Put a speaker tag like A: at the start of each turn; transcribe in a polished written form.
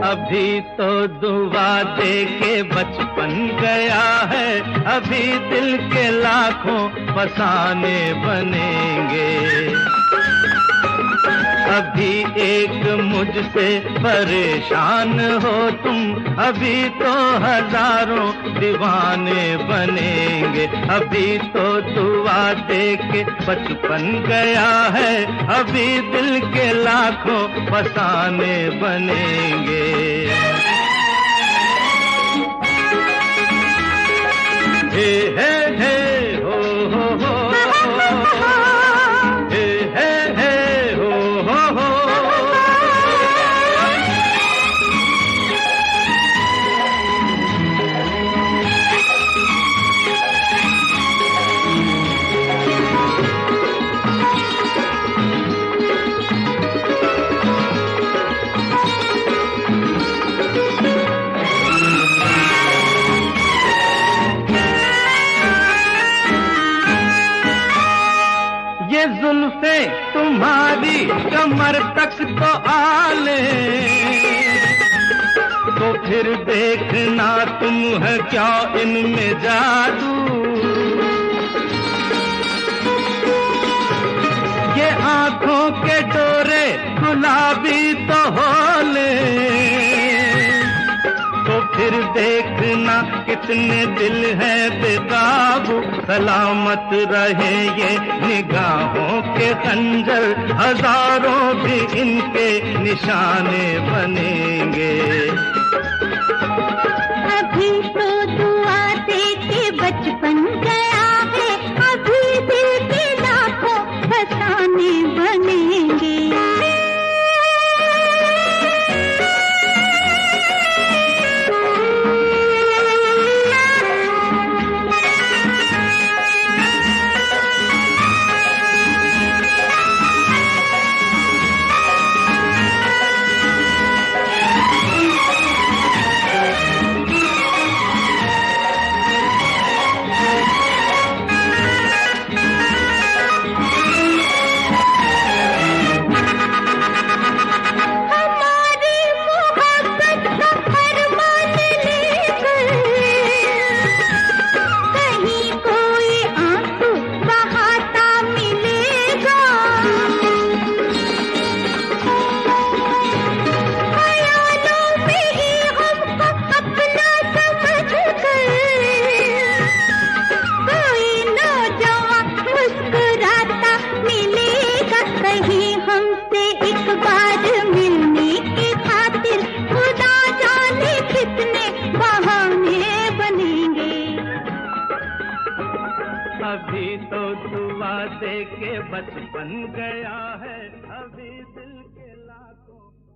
A: अभी तो दुआ दे के बचपन गया है, अभी दिल के लाखों फसाने बनेंगे। अभी एक मुझसे परेशान हो तुम, अभी तो हजारों दीवाने बनेंगे। अभी तो दुआ दे के बचपन गया है, अभी दिल के लाखों फसाने बनेंगे। हे हे हे हो हो हे हे हे हो। ये जुल्फे तुम्हारी कमर तक तो आले, तो फिर देखना तुम है क्या इनमें जादू। ये आंखों के डोरे गुलाबी तो होले, तो फिर देखना कितने दिल है बेकाबू। सलामत रहे ये निगाहों के खंजर, हजारों भी इनके निशाने बनेंगे।
B: अभी तो दुआ दे के बचपन गया है, अभी दिल के लाखों फसाने बनेंगे। हमसे एक बार मिलने की खातिर खुदा जाने कितने बहाने बनेंगे।
A: अभी तो दुआ दे के बचपन गया है, अभी दिल के लाखों